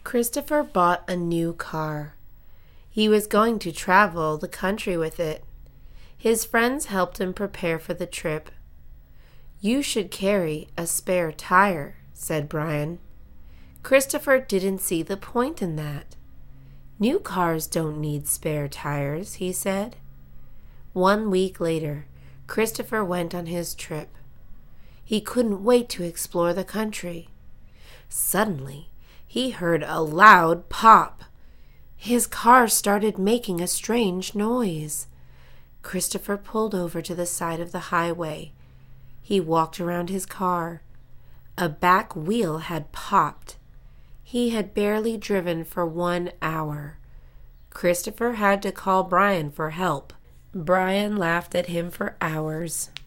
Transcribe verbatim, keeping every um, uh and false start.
Christopher bought a new car. He was going to travel the country with it. His friends helped him prepare for the trip. "You should carry a spare tire," said Brian. Christopher didn't see the point in that. "New cars don't need spare tires," he said. One week later, Christopher went on his trip. He couldn't wait to explore the country. Suddenly, he heard a loud pop. His car started making a strange noise. Christopher pulled over to the side of the highway. He walked around his car. A back wheel had popped. He had barely driven for one hour. Christopher had to call Brian for help. Brian laughed at him for hours.